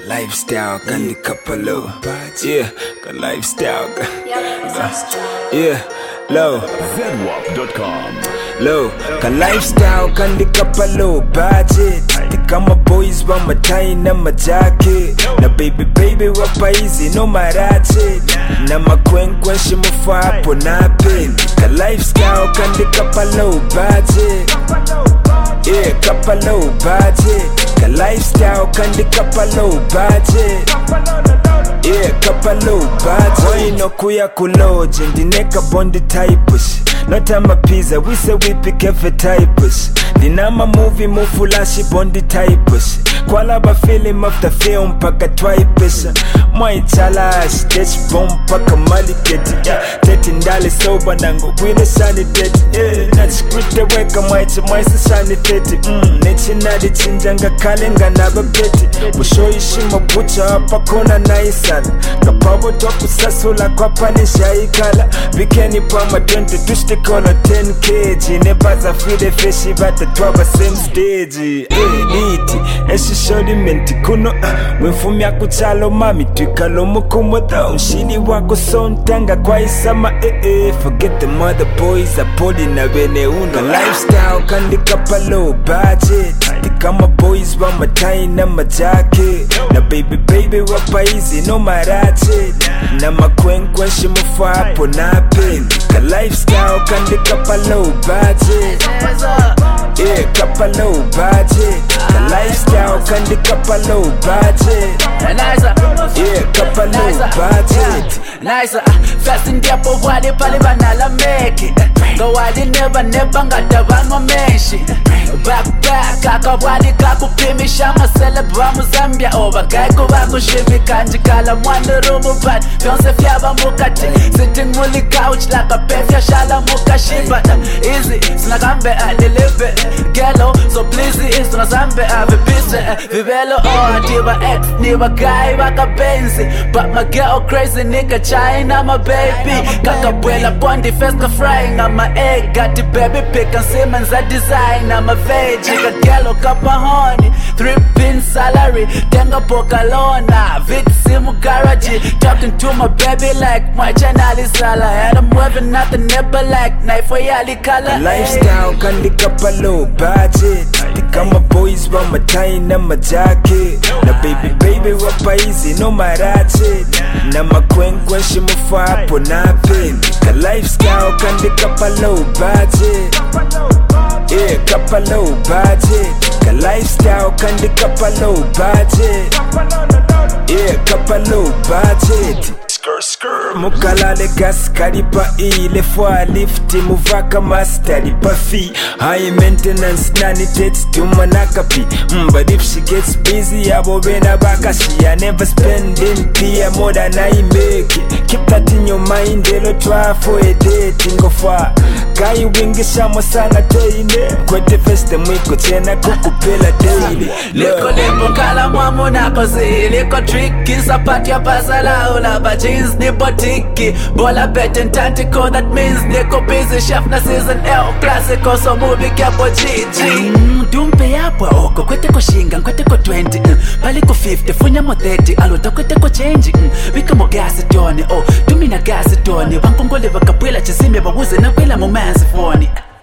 lifestyle kandi kapalo. Yeah, ka lifestyle. Yeah, low. ZWAP.com. Low, ka lifestyle kandi kapalo budget. Kama boys wa matai na majake. Na baby wapa easy no marache. Na makwenkwen shimufa hapo nape. Ka lifestyle kandi kapalo budget. Yeah, kapalo budget. Ka lifestyle kandi kapalo budget. Yeah, kapalo budget. Why no kuya kuloje ndineka bondi types. Not I'm a pizza, we say we pick every types. Dinama movie mufulashi bondi types. Kwala ba film after film paka twipes. Moi chala stage bomb paka maliketi. Teti ndale soba nango wile saniteti. Nachikwite weka maicha saniteti. Nechi nadi chinjanga kalenga naba beti. Mushoishima bucha hapa kona naisana. Kapabo toku sasula kwa panisha ikala. Bikeni pama 20 tushte kono 10 kg. Nebaza fide feshi bata twaba same stage. Niti eshi shodi menti kuno. Wenfumia kuchalo mami twikalo mukumoda. Mshini wako sontanga kwa isama. Forget the mother boys apodi na bene uno. Lifestyle kandi kapalo budget. Kama boys wa matai na majake. Na baby wapa easy no marache. Na makwenkwen shimufa hapo nape. Ka lifestyle kandi kapalo budget. Yeah, kapalo budget. Ka lifestyle kandi kapalo budget. Yeah, kapalo budget. Nice, fast in the upper wadi pali banala make it. Go wadi never ngata bango meshi. Back, kaka wadi kaku pimi shama celebra Zambia over gaiko wako shivi kanji kala mwanda rumu bad. Fiance fiaba mukati, sitting muli couch like a pefia shala mukashi. But easy, snagambe I deliver. Gello, so please is tunazambe ave pizza. Vivelo oh diva X, niva guy waka benzi. But my girl crazy nigga China my baby. Kaka buela bondi festa frying on my egg. Got the baby pick and Simmons a design. I'm a veggie, got gallo kapa honey. 3-pin salary, tenga pokalona. Vic simu garage, talking to my baby like my channel is sala. And I'm weaving nothing never like knife for yali color. Lifestyle kandi kapalo budget. Kama boys wa matai na majake. Na baby wapa easy no marache. Na makwenkwen shimufa hapo nape. Ka lifestyle kandi kapalo budget. Yeah, kapalo budget. Ka lifestyle kandi kapalo budget. Yeah, kapalo budget. Mukalale gas kalipa ile fwa lifti muvaka master pa fee. High maintenance nani tets tuma nakapi. But if she gets busy abo bena baka. She I never spending pia more than I make it. Keep that in your mind, elo try for a dating go far. Kai wingisha mosanga teine. Kwete feste mwiko tena kukupela daily. Liko limbo kala mwamu nako zi. Liko tricky sapati ya pasala ula ba jeans ni botiki. Bola bet and tantico that means niko busy. Chef na season L classico so movie kapo GG. Dumpe yapwa oko kwete ko shinga kwete ko 20. Pali ko 50 funya mo 30. Alota kwete ko change. Wika mo gas toni oh tumina gas toni. Wankongole wakapwela chizime babuze na kwela mo manzi phone.